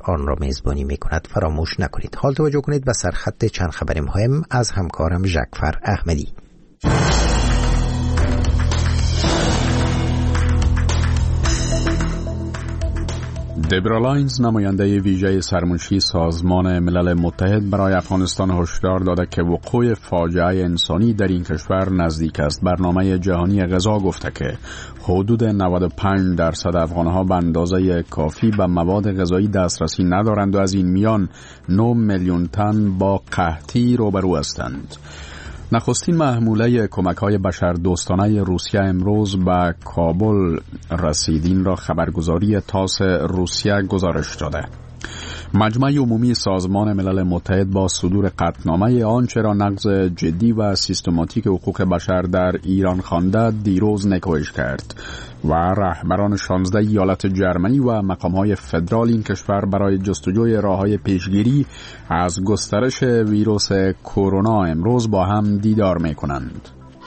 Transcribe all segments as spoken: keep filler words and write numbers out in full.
آن را میزبانی میکند فراموش نکنید. حال توجه کنید به سرخط چند خبر مهم از همکارم ژکفر احمدی. دبرا لاینز، نماینده ویژه سرمنشی سازمان ملل متحد برای افغانستان، هشدار داده که وقوع فاجعه انسانی در این کشور نزدیک است. برنامه جهانی غذا گفته که حدود نود و پنج درصد افغانها به اندازه کافی به مواد غذایی دسترسی ندارند و از این میان نه میلیون تن با قحطی روبرو هستند. نخستین محموله کمک‌های بشردوستانه روسیه امروز به کابل رسید. این را خبرگزاری تاس روسیه گزارش داده. مجمع عمومی سازمان ملل متحد با صدور قطعنامه آنچه را نقض جدی و سیستماتیک حقوق بشر در ایران خوانده دیروز نکوهش کرد و رهبران شانزده ایالت جرمنی و مقام‌های فدرال این کشور برای جستجوی راه‌های پیشگیری از گسترش ویروس کرونا امروز با هم دیدار می‌کنند.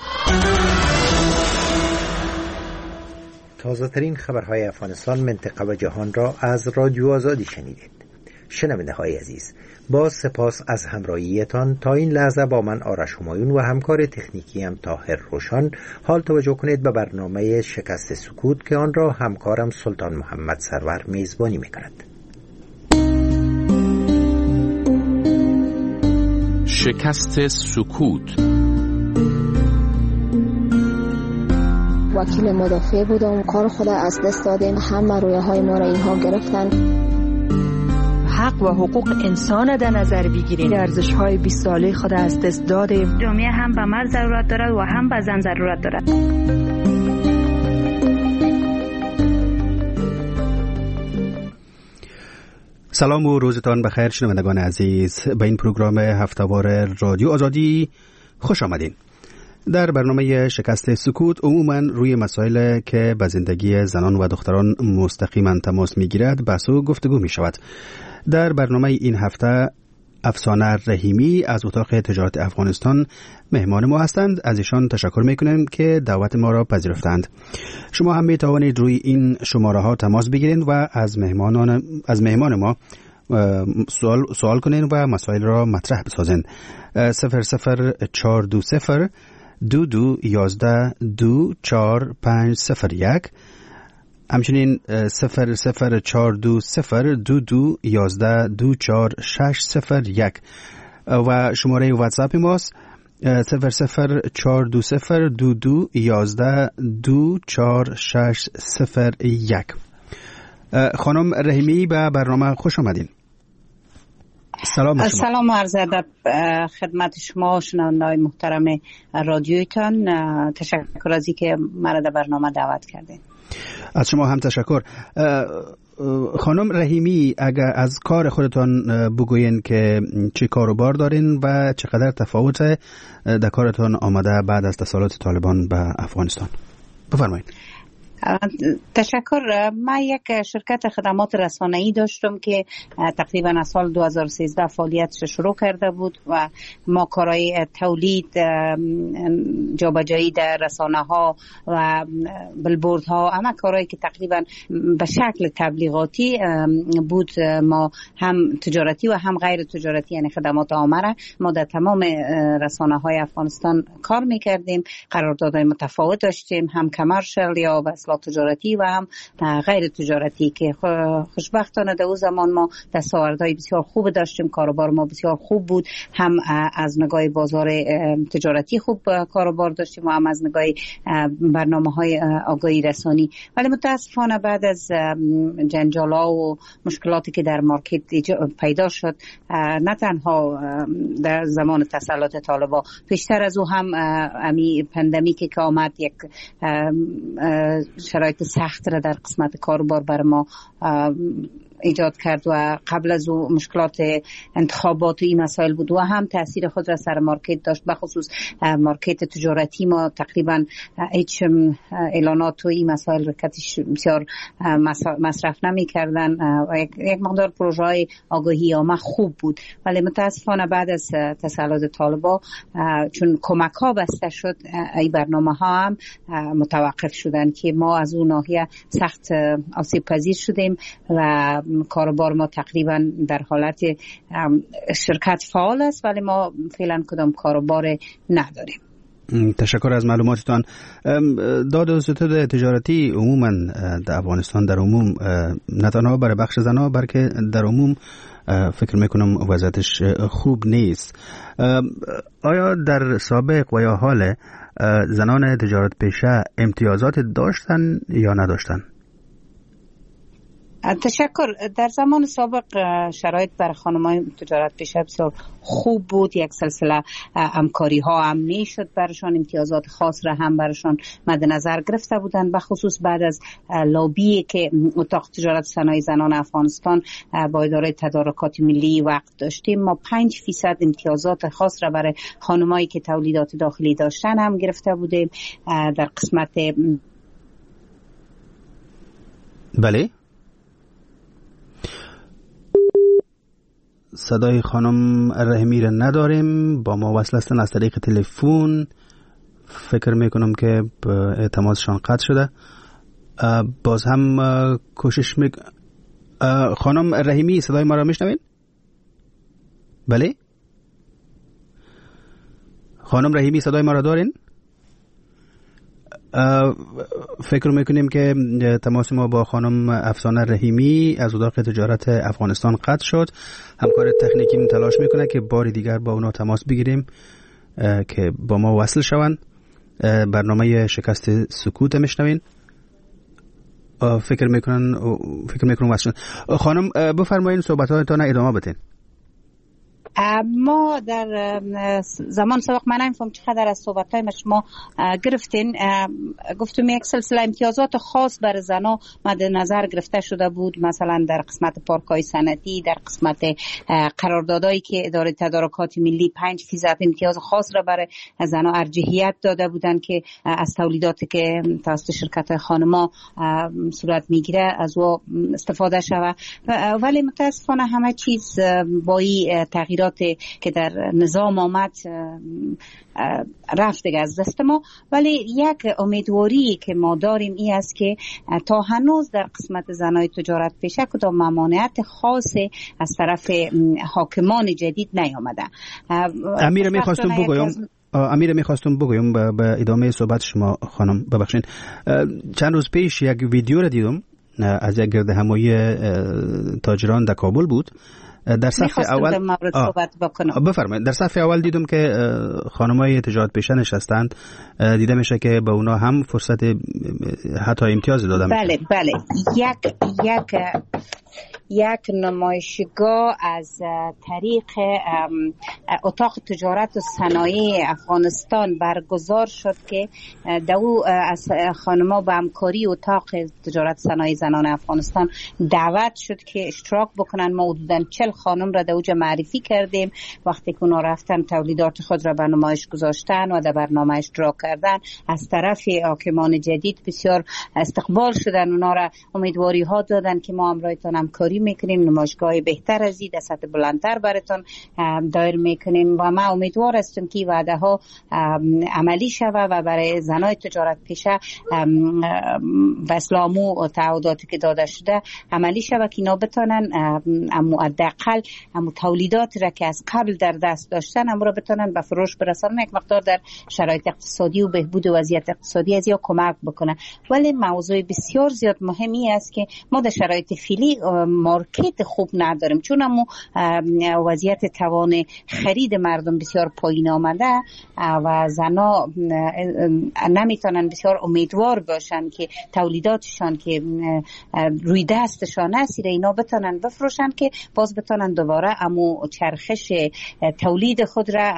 تازه‌ترین خبرهای افغانستان، منطقه و جهان را از رادیو آزادی شنیدید. شنونده های عزیز، با سپاس از همراهیتان. تا این لحظه با من آرش همایون و همکار تکنیکیم طاهر روشان. حال توجه کنید به برنامه شکست سکوت که آن را همکارم سلطان محمد سرور میزبانی میکند. شکست سکوت. وکیل مدافع بودم، کار خود از دست دادیم، همه رویه های ما را اینها گرفتن. حق و حقوق انسان در نظر بگیریم. ارزش های بیست ساله خود از دست دادیم. جامعه هم به مرد ضرورت دارد و هم به زن ضرورت دارد. سلام و روزتان بخیر شنوندگان عزیز. به این پروگرام هفته‌وار رادیو آزادی خوش آمدین. در برنامه شکست سکوت عموماً روی مسائل که به زندگی زنان و دختران مستقیما تماس می‌گیرد بحث و گفتگو می‌شود. در برنامه این هفته افسانه رحیمی از اتاق تجارت افغانستان مهمان ما هستند. از ایشان تشکر میکنیم که دعوت ما را پذیرفتند. شما هم میتوانید روی این شماره ها تماس بگیرید و از مهمانان از مهمان ما سوال سوال کنید و مسائل را مطرح بسازید. صفر صفر چهار دو صفر دو دو یازده دو چهار پنج صفر یک، همچنین صفر صفر چهار دو صفر دو دو یازده دو چهار شش صفر یک و شماره واتساپ ماست صفر صفر چهار دو صفر دو دو یازده دو چهار شش صفر یک. خانم رحیمی به برنامه خوش آمدین. سلام شما. سلام عرض ادب خدمت شما شنونده‌های محترم رادیویتان. تشکر از اینکه مرا در برنامه دعوت کردین. از شما هم تشکر. خانم رحیمی، اگر از کار خودتان بگوین که چه کاروبار دارین و چقدر تفاوت در کارتان آمده بعد از تسلط طالبان به افغانستان، بفرمایید. تشکر. من یک شرکت خدمات رسانه‌ای داشتم که تقریبا از سال دو هزار و سیزده فعالیتش شروع کرده بود و ما کارهای تولید، جابجایی در رسانه‌ها و بلبوردها، همه کارهایی که تقریبا به شکل تبلیغاتی بود، ما هم تجارتی و هم غیر تجارتی، یعنی خدمات عامه را ما در تمام رسانه‌های افغانستان کار می‌کردیم. قراردادهای متفاوت داشتیم، هم کمرشل یا اصلاح تجارتی و هم غیر تجارتی که خوشبختانه در اون زمان ما دستاوردهای بسیار خوب داشتیم. کاروبار ما بسیار خوب بود، هم از نگاه بازار تجارتی خوب کاروبار داشتیم و هم از نگاه برنامه‌های آگاهی رسانی. ولی متاسفانه بعد از جنجال‌ها و مشکلاتی که در مارکت پیدا شد، نه تنها در زمان تسلط طالبان، پیشتر از او هم امی پاندمیکی که آمد یک شرایط سخت را در قسمت کاروبار بر ما ایجاد کرد و قبل از او مشکلات انتخابات و این مسائل بود و هم تاثیر خود را سر مارکت داشت. بخصوص مارکت تجارتی ما تقریبا هیچ اعلانات و این مسائل رکتش بسیار مصرف نمی کردن و یک مقدار پروژه های آگاهی عامه خوب بود. ولی متاسفانه بعد از تسلط طالبان، چون کمک ها بسته شد، این برنامه ها هم متوقف شدن که ما از اون ناحیه سخت آسیب پذیر شدیم و کاروبار ما تقریبا در حالت شرکت فعال است، ولی ما فعلا کدام کاروبار نداریم. تشکر از معلوماتتان. داد و ستد تجارتی عموما در افغانستان در عموم نه تنها برای بخش زنها بلکه در عموم فکر میکنم وضعیتش خوب نیست. آیا در سابق و یا حال زنان تجارت پیشه امتیازات داشتن یا نداشتن؟ تشکر. در زمان سابق شرایط برای خانم‌های تجارت پیشه بسیار خوب بود. یک سلسله همکاری ها هم میشد برشان، امتیازات خاص را هم برشان مد نظر گرفته بودند، به خصوص بعد از لابی که اتاق تجارت صنایع زنان افغانستان با اداره تدارکات ملی وقت داشتیم. ما پنج فیصد امتیازات خاص را برای خانمایی که تولیدات داخلی داشتن هم گرفته بودیم. در قسمت بله صدای خانم رحیمی را نداریم، با ما وصل هستن از طریق تلفن. فکر میکنم که تماسشان قطع شده. باز هم کوشش میک خانم رحیمی صدای ما را میشنوین؟ بله خانم رحیمی صدای ما را دارین؟ فکر میکنیم که تماس ما با خانم افسانه رحیمی از اتاق تجارت افغانستان قطع شد. همکار تکنیکی تلاش میکنه که بار دیگر با اونا تماس بگیریم که با ما وصل شوند. برنامه شکست سکوت میشنوین. فکر میکنن فکر میکنم وصل شد. خانم بفرمایید صحبتاتون ادامه بدین. ما در زمان سابق من نمی‌فهم چقدر از صحبت‌های شما گرفتین. گفتم یک سلسله امتیازات خاص برای زن‌ها مد نظر گرفته شده بود، مثلا در قسمت پارک‌های صنعتی، در قسمت قراردادایی که اداره تدارکات ملی پنج فیصد امتیاز خاص را برای زن‌ها ارجحیت داده بودند که از تولیداتی که توسط شرکت خانم‌ها صورت می‌گیره از او استفاده شود. ولی متأسفانه همه چیز با این تغییرات که در نظام آمد رفت دیگه از دست ما. ولی یک امیدواری که ما داریم این است که تا هنوز در قسمت زنای تجارت پیشه کدام ممانعت خاص از طرف حاکمان جدید نیامده. امیر میخواستم بگویم امیر میخواستم بگویم به ادامه صحبت شما خانم ببخشید. چند روز پیش یک ویدیو را دیدم از یک گرد همایی تاجران در کابل بود. در صف اول بفرمایید. در صف اول دیدم که خانمای تجارت پیشه نشستند. دیده میشه که به اونا هم فرصت حتی امتیاز داده میشه. بله بله یک یک یک نمایشگاه از طریق اتاق تجارت و صنایع افغانستان برگزار شد که دو از خانم‌ها به همکاری اتاق تجارت صنایع زنان افغانستان دعوت شد که اشتراک بکنن. ما حدوداً چهل خانم را در اوجا معرفی کردیم. وقتی که اونا رفتن تولیدات خود را به نمایش گذاشتن و در برنامه اشتراک کردن، از طرف حاکمان جدید بسیار استقبال شدن. اونا را امیدواری ها دادن که ما همراهتان همکاری میکنیم، نمایشگاه بهتر از این در سطح بلندتر براتون دایر میکنیم و ما امیدوار هستیم که وعده ها عملی شود و برای زنای تجارت پیشه و اسلامو تعهداتی که داده شده عملی شود که اینا بتونن حداقل هم تولیدات را که از قبل در دست داشتن هم را بتونن به فروش برسانن، یک مقدار در شرایط اقتصادی و بهبود وضعیت اقتصادی از یا کمک بکنه. ولی موضوع بسیار زیاد مهمی است که ما در شرایط فعلی مارکت خوب نداریم، چون هم وضعیت توان خرید مردم بسیار پایین آمده و زنا نمیتونن بسیار امیدوار باشن که تولیداتشان که روی دستشان است اینا بتونن بفروشن که باز بتونن دوباره امو چرخش تولید خود را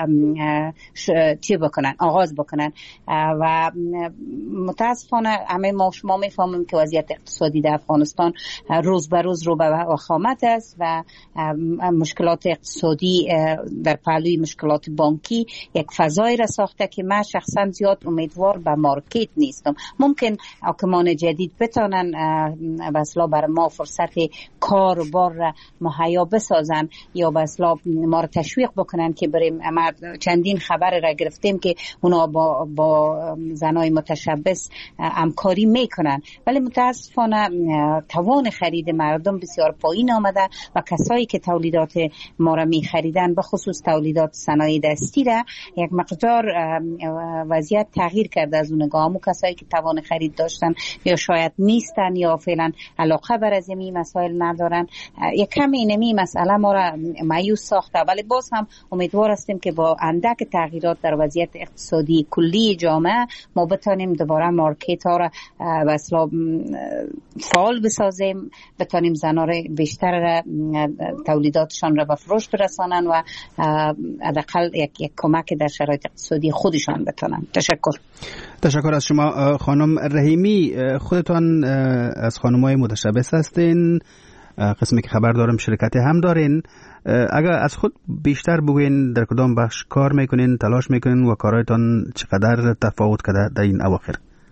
چی بکنن آغاز بکنن. و متاسفانه همه ما شما میفهمیم که وضعیت اقتصادی در افغانستان روز به روز رو به وخامت است و مشکلات اقتصادی در پهلوی مشکلات بانکی یک فضایی را ساخته که من شخصا زیاد امیدوار به مارکت نیستم. ممکن حاکمان جدید بتونن مثلا بر ما فرصت کار و بار را مهیا بسازن یا مثلا ما را تشویق بکنن که بریم. چندین خبر را گرفتیم که اونا با با زنای متشبث همکاری میکنن، ولی متاسفانه توان خرید مردم بسیار بسیار پایین آمده و کسایی که تولیدات ما را می خریدن به خصوص تولیدات صنایع دستی را یک مقدار وضعیت تغییر کرده از اون نگاه. همون کسایی که توان خرید داشتن یا شاید نیستن یا فعلا علاقه بر از این مسائل ندارن، یک کم اینمی مسئله ما را مایوس ساخته، ولی باز هم امیدوار هستیم که با اندک تغییرات در وضعیت اقتصادی کلی جامعه ما بتانیم دوباره مارکت ها را به اصطلاح فعال بسازیم، بتانیم زنها را بیشتر تولیداتشان را به فروش برسانن و حداقل یک یک کمک در شرایط اقتصادی خودشان بتانن. تشکر. تشکر از شما خانم رحیمی. خودتان از خانم‌های متشبث هستین، قسمی که خبر دارم شرکت هم دارین. اگر از خود بیشتر بگوین در کدام بخش کار میکنین، تلاش میکنین و کارهایتان چقدر تفاوت کرده در این اواخر؟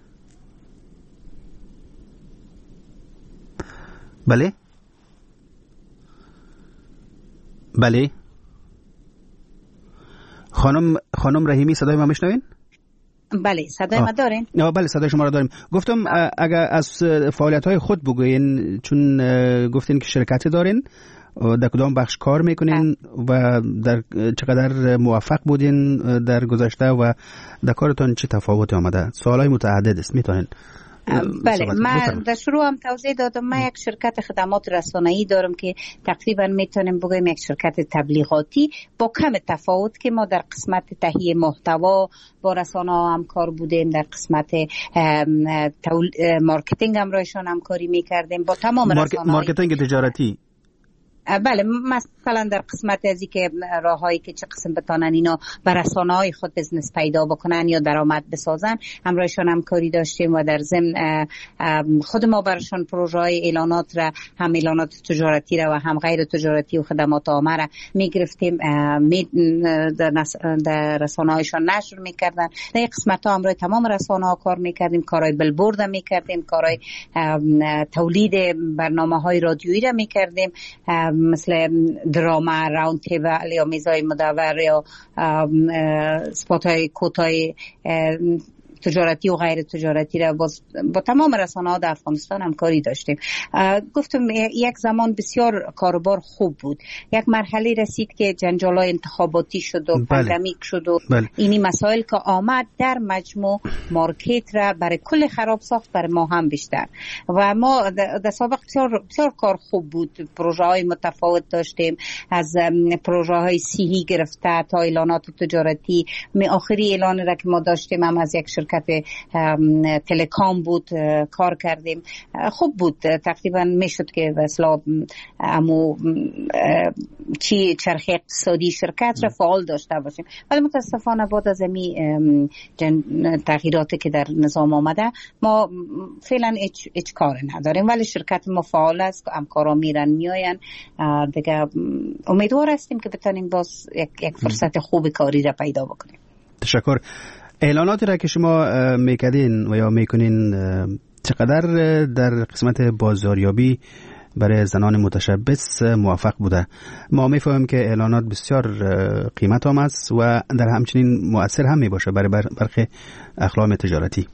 بله بله خانم خانم رحیمی صدای ما میشنوین؟ بله صدای ما دارین؟ بله صدای شما را داریم. گفتم اگر از فعالیت‌های خود بگوین، چون گفتین که شرکتی دارین، در کدام بخش کار میکنین و در چقدر موفق بودین در گذشته و در کارتان چه تفاوتی آمده؟ سوالای متعدد است، میتونین؟ بله، من در شروع هم توضیح دادم. من یک شرکت خدمات رسانه‌ای دارم که تقریبا میتونیم بگویم یک شرکت تبلیغاتی با کم تفاوت که ما در قسمت تهیه محتوا با رسانه‌ها همکار بودیم، در قسمت مارکتینگ هم رایشان همکاری میکردیم با تمام رسانه‌ها. مارکتینگ تجارتی؟ بله، مثلا در قسمت ازی که راههایی که چه قسم بتانن اینا بر رسانه‌های خود بزنس پیدا بکنن یا درآمد بسازن همراهشان همکاری داشتیم و در ضمن خود ما برشان پروژه‌های اعلانات را، هم اعلانات تجارتی را و هم غیر تجارتی و خدمات عامه را میگرفتیم، در, در رسانه‌هایشان نشر میکردن. در این قسمت‌ها همراه تمام رسانه‌ها کار میکردیم، کارهای بلبورد میکردیم، کارهای تولید برنامه‌های رادیویی را میکردیم، مثل دراما، راوند تیبل یا میزای مدور یا سپات‌های کوتاه تجارتی و غیر تجارتی را با تمام رسانه‌ها در افغانستان همکاری داشتیم. گفتم یک زمان بسیار کاروبار خوب بود. یک مرحله رسید که جنجال‌های انتخاباتی شد و پاندمیک شد و بله. اینی مسائل که آمد در مجموع مارکت را برای کل خراب ساخت، برای ما هم بیشتر. و ما در سابق بسیار, بسیار کار خوب بود، پروژه‌های متفاوت داشتیم، از پروژه‌های صحی گرفته تا اعلانات تجارتی. می آخری اعلان را که ما داشتیم هم از یک شرکت تلکام بود، کار کردیم، خوب بود. تقریبا میشد که مثلا امو چی چرخه اقتصادی شرکت را فعال داشته باشیم، ولی متاسفانه بعد از این تغییراتی که در نظام آمده ما فعلا هیچ هیچ کار نداریم، ولی شرکت ما فعال است، همکارا میرن میاین دیگه. امیدوار هستیم که بتونیم باز یک, یک فرصت خوب کاری را پیدا بکنیم. تشکر. اعلاناتی را که شما میکردین و یا میکنین چقدر در قسمت بازاریابی برای زنان متشبث موفق بوده؟ ما میفهمیم که اعلانات بسیار قیمت هم است و در همچنین مؤثر هم میباشه برای برخی اقلام تجارتی.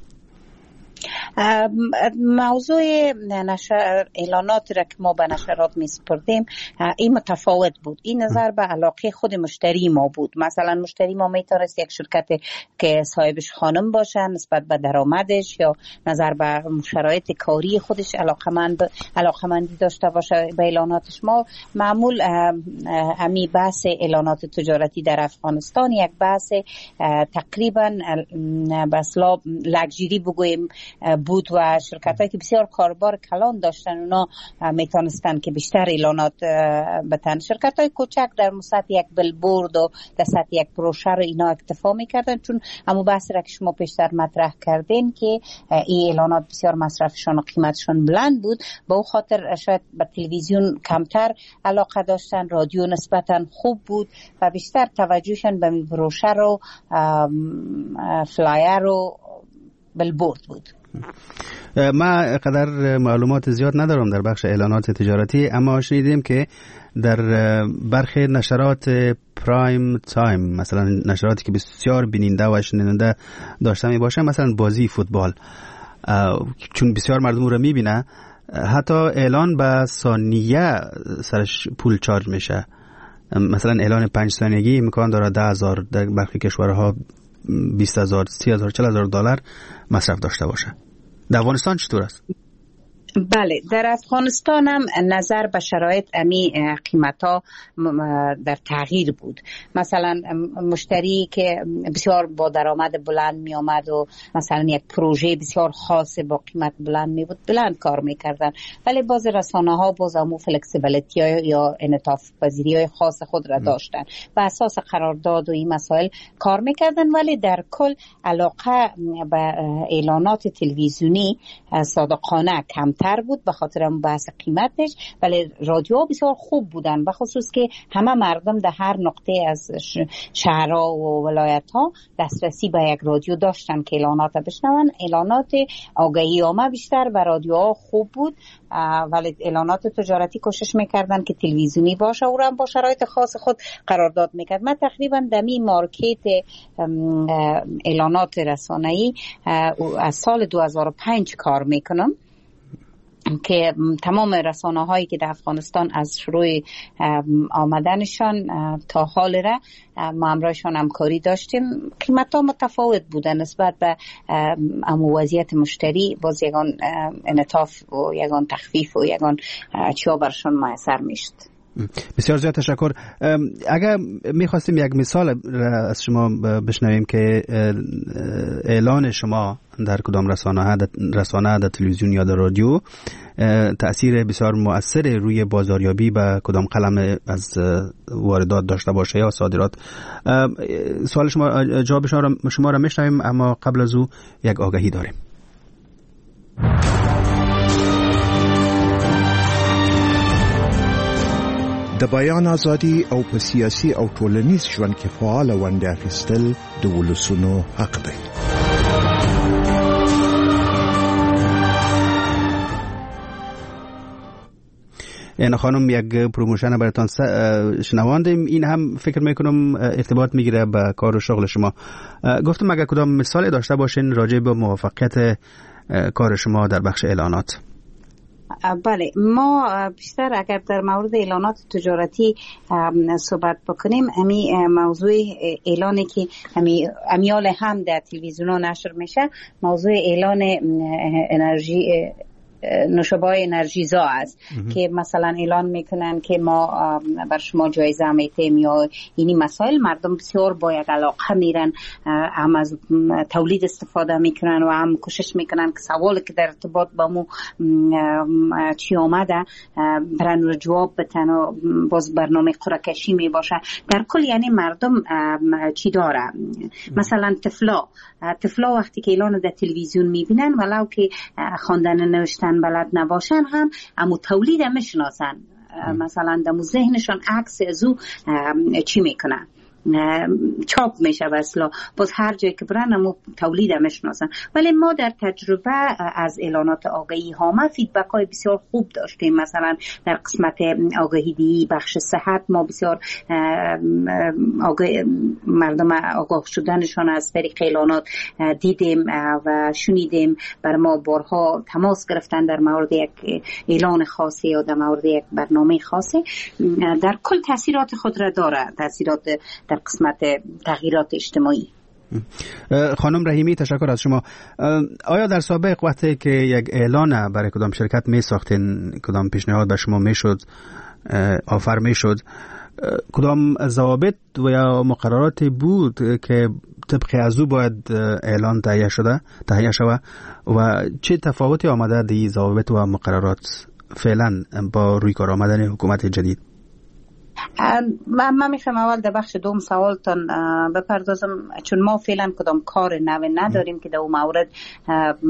موضوع نشر اعلانات را که ما به نشرات می سپردیم این متفاوت بود. این نظر به علاقه خود مشتری ما بود. مثلا مشتری ما میتونست یک شرکت که صاحبش خانم باشه نسبت به درآمدش یا نظر به شرایط کاری خودش علاقمند علاقمندی داشته باشه به اعلاناتش. ما معمول همی بحث اعلانات تجارتی در افغانستان یک بحث تقریبا بسلا لگژری بگویم بود و شرکتایی که بسیار کاربار کلان داشتن اونا میتونستن که بیشتر اعلانات بتن. شرکتای کوچک در سطح یک بلبورد و در سطح یک بروشر اینا اکتفا میکردن، چون همون بحث را که شما پیشتر مطرح کردین که این اعلانات بسیار مصرفشان و قیمتشان بلند بود، به اون خاطر شاید به تلویزیون کمتر علاقه داشتن، رادیو نسبتا خوب بود و بیشتر توجهشان به بروشر و فلایر و بلبورد بود. ما قدر معلومات زیاد ندارم در بخش اعلانات تجارتی، اما شنیدیم که در برخی نشرات پرایم تایم، مثلا نشراتی که بسیار بیننده و شنونده داشته می باشه، مثلا بازی فوتبال، چون بسیار مردم رو میبینه، حتی اعلان به ثانیه سرش پول چارج میشه. مثلا اعلان پنج ثانیگی امکان داره ده هزار، در برخی کشورها بیست هزار، سی هزار، چل هزار دلار مصرف داشته باشه. در افغانستان چطور است؟ بله، در افغانستان هم نظر به شرایط امی قیمت ها در تغییر بود. مثلا مشتری که بسیار با درآمد بلند می آمد و مثلا یک پروژه بسیار خاص با قیمت بلند می بود، بلند کار می کردن، ولی باز رسانه ها باز همون فلکسیبیلیتی یا انعطاف پذیری های خاص خود را داشتن و اساس قرارداد و این مسائل کار می کردن. ولی در کل علاقه به اعلانات تلویزیونی صادقانه کم تر بود به خاطر اون بحث قیمتش، ولی رادیو بسیار خوب بودن، به خصوص که همه مردم در هر نقطه از شهرها و ولایت ها دسترسی به یک رادیو داشتن که اعلانات بشنون. اعلانات آگهی عامه بیشتر و رادیوها خوب بود، ولی اعلانات تجارتی کوشش میکردن که تلویزیونی باشه و هم با شرایط خاص خود قرارداد میکرد. من تقریبا دمی مارکت اعلانات رسانه‌ای از سال دو هزار و پنج کار میکنم که تمام رسانه هایی که در افغانستان از شروع آمدنشان تا حال را ما همراهشان همکاری داشتیم. قیمت ها متفاوت بودن نسبت به امو وضعیت مشتری، باز یگان انعطاف و یگان تخفیف و یگان چیا برشان میسر میشد. بسیار زیاد تشکر. اگر میخواستیم یک مثال از شما بشنویم که اعلان شما در کدام رسانه رسانه در تلویزیون یا در رادیو تأثیر بسیار مؤثر روی بازاریابی به کدام قلم از واردات داشته باشه یا صادرات، سوال شما جواب شما را میشنویم، اما قبل از او یک آگهی داریم. د بیان ازادي او په سیاسي او ټولنیز ژوند کې فعال ونډه اخیستل د ولسونو حق دی. این خانم یک پروموشن براتون شنواندیم، این هم فکر میکنم ارتباط میگیره به کار و شغل شما. گفتم اگر کدام مثال داشته باشین راجع به موفقیت کار شما در بخش اعلانات. بله، ما بیشتر اگر در مورد اعلانات تجارتی صحبت بکنیم، امی موضوع اعلانی که امی امیال هم در تلویزیون ها نشر میشه، موضوع اعلان انرژی نوشابه انرژیزا است که مثلا اعلان میکنن که ما بر شما جایزه میتیم یا اینی مسائل. مردم بسیار با یک علاقه میرن، هم از تولید استفاده میکنن و هم کوشش میکنن که سوالی که در ارتباط با مو چی آمده برن رو جواب بتن و باز برنامه قرعه‌کشی میباشه. در کل یعنی مردم چی داره، مثلا طفلا طفلا وقتی که اعلان در تلویزیون میبینن ولو که خواندن نوشتن بلد نباشن هم اما تولید میشناسن، مثلا دمو ذهنشان عکس از او چی میکنن، چاپ میشه و اصلا باز هر جایی که برن همو تولید میشناسن. ولی ما در تجربه از اعلانات آگهی ها ما فیدبک های بسیار خوب داشتیم. مثلا در قسمت آگهی دی بخش صحت ما بسیار آگه مردم آگاه شدنشان از طریق اعلانات دیدیم و شنیدیم. بر ما بارها تماس گرفتن در مورد یک اعلان خاصی یا در مورد یک برنامه خاصی. در کل تاثیرات خود را داره، تاثیرات در قسمت تغییرات اجتماعی. خانم رحیمی تشکر از شما. آیا در سابق وقتی که یک اعلان برای کدام شرکت می ساختین، کدام پیشنهاد به شما می شد، آفر می شد، کدام ضوابط و یا مقررات بود که طبق از او باید اعلان تهیه شده تهیه شود و چه تفاوتی آمده دی ضوابط و مقررات فعلا با روی کار آمدن حکومت جدید؟ من من میخوام اول در بخش دوم سوالتان بپردازم، چون ما فعلا کدام کار نو نداریم که در اون مورد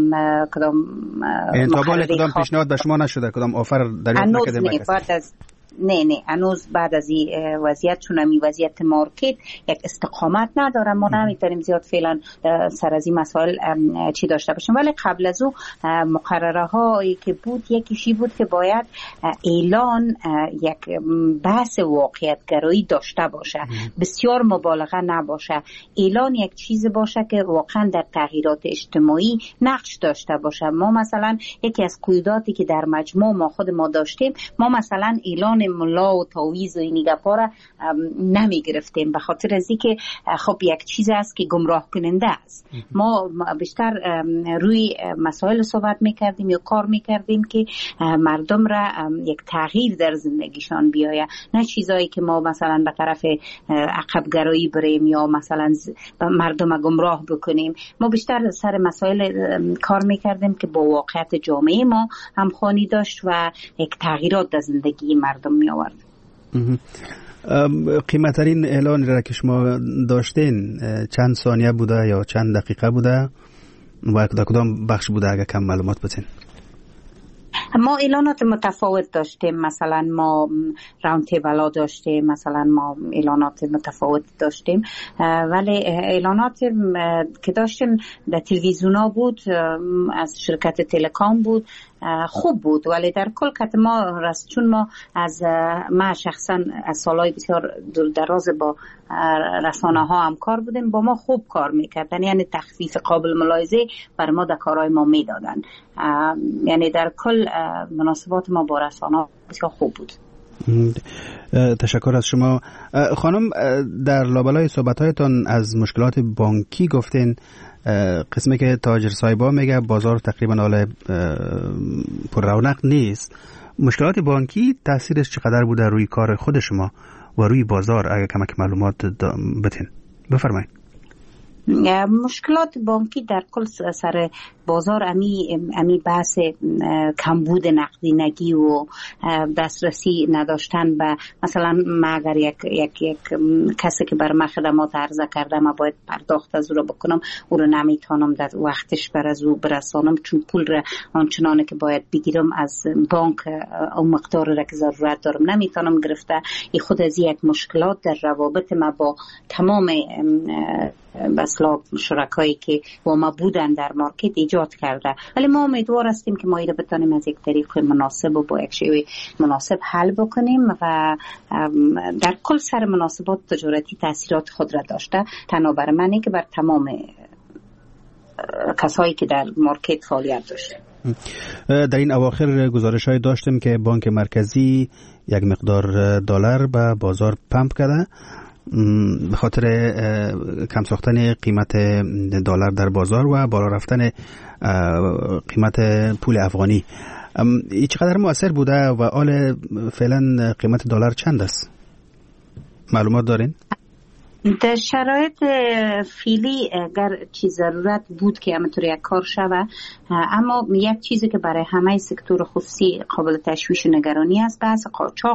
کدام انتقال کدام پیشنهاد به شما نشده، کدام آفر دریافت نکردیم. بعد از نه نه هنوز بعد از این وضعیت، چون این وضعیت مارکت یک استقامت نداره، ما نمیتونیم زیاد فعلا سر از این مسائل چی داشته باشیم. ولی قبل از او مقرره هایی که بود، یکیشی بود که باید اعلان یک بحث واقعیت گرایی داشته باشه، بسیار مبالغه نباشه. اعلان یک چیز باشه که واقعا در تغییرات اجتماعی نقش داشته باشه. ما مثلا یکی از قیوداتی که در مجموع ما خود ما داشتیم، ما مثلا اعلان ملا و تعویض و این گپا را نمی گرفتیم، به خاطر از اینکه خب یک چیز است که گمراه کننده است. ما بیشتر روی مسائل صحبت میکردیم یا کار میکردیم که مردم را یک تغییر در زندگیشان بیاید، نه چیزایی که ما مثلا به طرف عقب گرایی بریم یا مثلا مردم گمراه بکنیم. ما بیشتر سر مسائل کار میکردیم که با واقعیت جامعه ما همخوانی داشت و یک تغییرات در زندگی مردم می آورد. قیمتترین اعلان را که شما داشتین چند ثانیه بوده یا چند دقیقه بوده و در کدام بخش بوده اگر کم معلومات بدین؟ ما اعلانات متفاوت داشتیم، مثلا ما راوند تیبل داشتیم، مثلا ما اعلانات متفاوت داشتیم، ولی اعلانات که داشتیم در تلویزیون ها بود، از شرکت تلکام بود، خوب بود. ولی در کل که ما رست، چون ما از ما شخصا از سالهای بسیار دراز با رسانه ها هم کار بودیم، با ما خوب کار میکردن، یعنی تخفیف قابل ملاحظه بر ما در کارهای ما میدادن. یعنی در کل مناسبات ما با رسانه ها بسیار خوب بود. تشکر از شما. خانم، در لابلای صحبت‌هایتان از مشکلات بانکی گفتین. قسمی که تاجر صاحبا میگه بازار تقریبا حال پر رونق نیست. مشکلات بانکی تاثیرش چقدر بوده روی کار خود شما و روی بازار؟ اگر کمک معلومات بتین بفرمایید. مشکلات بانکی در کل سر بازار امی امی بحث کمبود نقدینگی و دسترسی نداشتن به، مثلا ما اگر یک یک یک کسی که بر من خدمات عرضه کرده ما باید پرداخت از او رو بکنم، او رو نمیتونم در وقتش بر از او برسانم، چون پول را آنچنانه که باید بگیرم از بانک اون مقدار را که ضرورت دارم نمیتونم گرفته. این خود از یک مشکلات در روابط ما با تمام بسلا شرکایی که با ما بودن در مارکت ایجاد کرده. ولی ما امیدوار هستیم که ما ایره بتانیم از یک طریق مناسب و با یک شیوه مناسب حل بکنیم و در کل سر مناسبات تجارتی تاثیرات خود را داشته، تنها بر منی که بر تمام کسایی که در مارکت فعالیت داشته. در این اواخر گزارش های داشتیم که بانک مرکزی یک مقدار دلار به بازار پمپ کرده به خاطر کم ساختن قیمت دلار در بازار و بالا رفتن قیمت پول افغانی. این چقدر مؤثر بوده و حال فعلا قیمت دلار چند است؟ معلومات دارین؟ در شرایط فعلی اگر چی ضرورت بود که همینطور یک کار شوه، اما یک چیزی که برای همه سکتور خصوصی قابل تشویش و نگرانی است بحث قاچاق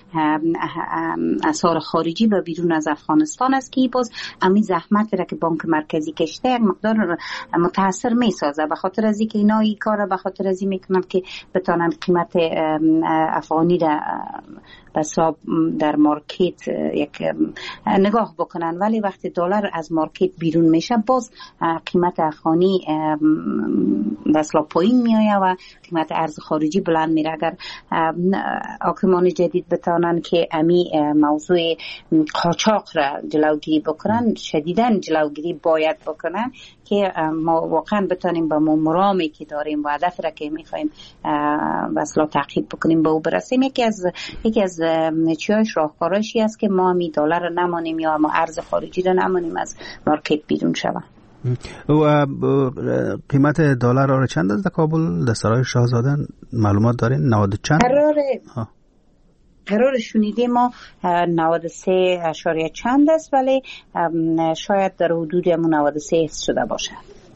اسعار خارجی و بیرون از افغانستان است که باز امی زحمت را که بانک مرکزی کشته یک مقدار متاثر می سازه، به خاطر از اینکه اینا این کار به خاطر از این میکنن که بتونن قیمت افغانی را بسا در مارکت یک نگاه بکنن. ولی وقتی دلار از مارکت بیرون میشه باز قیمت افغانی بسا پایین میایه و قیمت ارز خارجی بلند میره. اگر حاکمان جدید بتانن که امی موضوع قاچاق را جلوگیری بکنن، شدیداً جلوگیری باید بکنن که ما واقعا بتانیم با مرامی که داریم و هدف را که میخوایم بسا تعقیب بکنیم به او برسیم. یکی از یکی از چیاش راهکارشی است که ما می دلار رو نمانیم یا ما ارز خارجی رو نمانیم از مارکت بیرون شود. و قیمت دلار آره چند است در کابل در سرای شاهزاده معلومات دارین؟ نود چند؟ قرار قرار شنیده ما نود و سه اشاریه چند است، ولی شاید در حدود همون نود و سه شده باشه.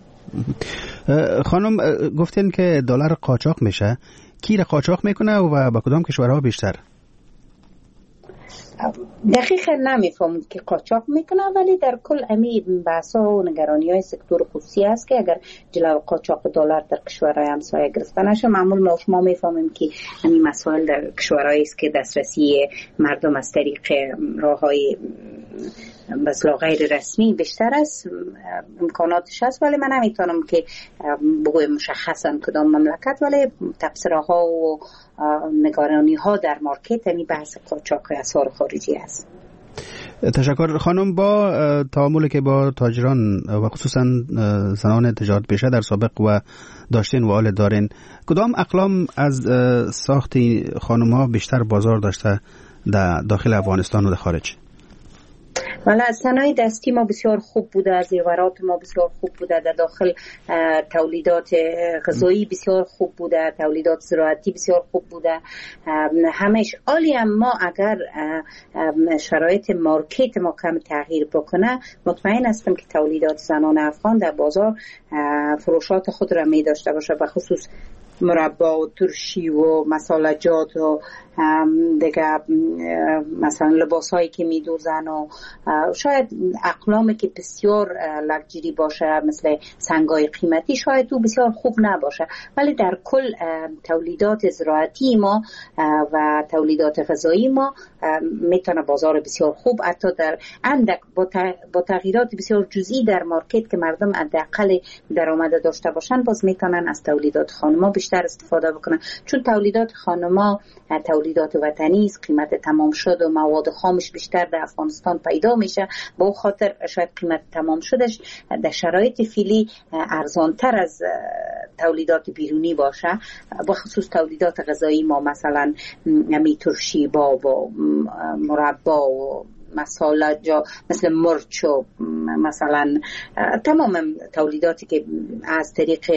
خانم گفتین که دلار قاچاق میشه، کی را قاچاق میکنه و با کدام کشورها بیشتر؟ دقیقا نمیفهم که قاچاق میکنه، ولی در کل امی بحثا و نگرانی های سکتور خصوصی است که اگر جلو قاچاق دلار در کشورهای همسایه گرفته نشه، معمول ما شما میفهمیم که همین مسائل در کشورهایی است که دسترسی مردم از طریق راههای مثلا غیر رسمی بیشتر است، امکاناتش هست، ولی من نمیتونم که بگویم مشخصا کدام مملکت، ولی تبصره ها و نگرانی ها در مارکت همین بحث قاچاق اسعار خارجی است. تشکر خانم. با تعاملی که با تاجران و خصوصا زنان تجارت پیشه در سابق و داشتین و حال دارین، کدام اقلام از ساخت خانم ها بیشتر بازار داشته در داخل افغانستان و در خارج؟ ولی صنایع دستی ما بسیار خوب بوده، زیورات ما بسیار خوب بوده، در داخل تولیدات غذایی بسیار خوب بوده، تولیدات زراعتی بسیار خوب بوده، همش عالی. هم ما اگر شرایط مارکت ما کم تغییر بکنه، مطمئن هستم که تولیدات زنان افغان در بازار فروشات خود را می داشته باشه، به خصوص مربا و ترشی و مسالجات و دیگه مثلا لباسایی که میدوزن و شاید اقلامی که بسیار لکجری باشه مثل سنگای قیمتی شاید تو بسیار خوب نباشه، ولی در کل تولیدات زراعتی ما و تولیدات غذایی ما میتونه بازار بسیار خوب، حتی در اندک با تغییرات بسیار جزئی در مارکت که مردم حداقل درآمد داشته باشن، باز میتونن از تولیدات خانما بیشتر استفاده بکنن، چون تولیدات خانما تولیدات وطنی است، قیمت تمام شد و مواد خامش بیشتر در افغانستان پیدا میشه، با اون خاطر شاید قیمت تمام شدش در شرایط فعلی ارزانتر از تولیدات بیرونی باشه، با خصوص تولیدات غذایی ما مثلا می ترشی با با مربا و مساله جا مثل مرچ و مثلا تمام تولیداتی که از طریق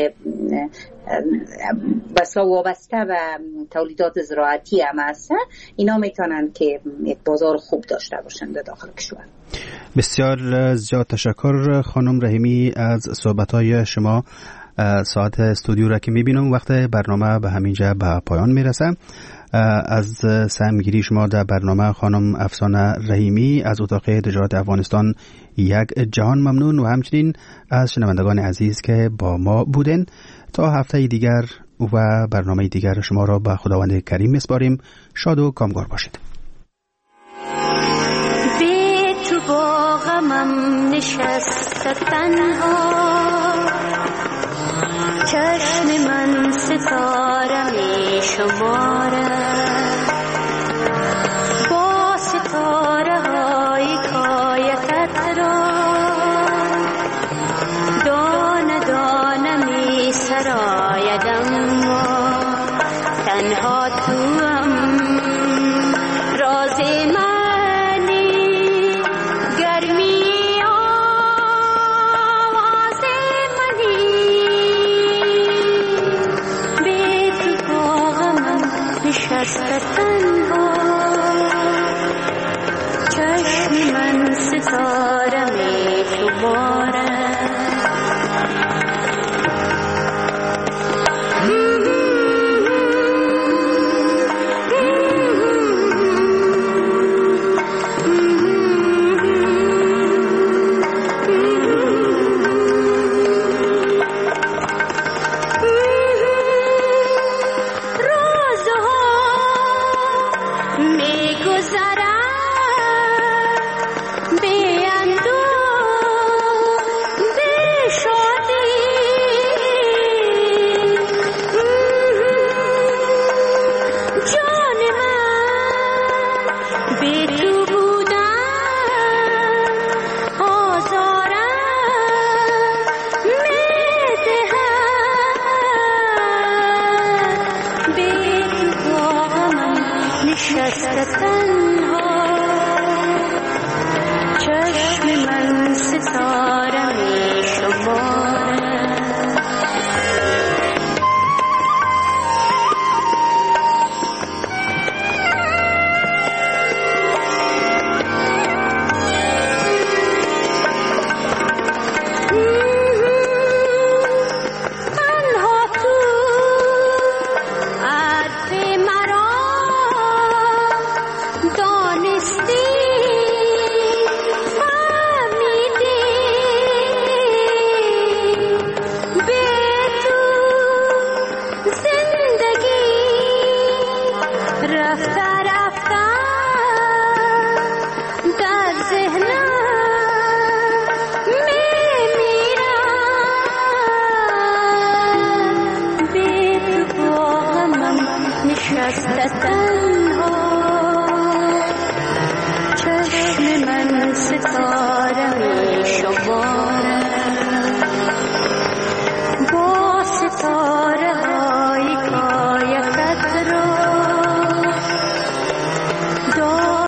بسا وابسته و تولیدات زراعتی هم هستن، اینا میتونن که یک بازار خوب داشته باشن در داخل کشور. بسیار زیاد تشکر خانم رحیمی از صحبت‌های شما. ساعت استودیو را که میبینم وقت برنامه به همینجا به پایان میرسه. از سهمگیری شما در برنامه خانم افسانه رحیمی از اتاق تجارت افغانستان یک جهان ممنون و همچنین از شنوندگان عزیز که با ما بودن. تا هفته دیگر و برنامه دیگر شما را به خداوند کریم میسپاریم. شاد و کامگار باشید. بی تو با غمم نشست تنها، چشم من ستاره می شمارد، با ستاره های کایتت را دانه دانه می سرایدم، تنها توام راز منی، گرمی آواز منی، بی تو با غمم نشسته تنها، چشم من ستاره می شمارد. Be ستاره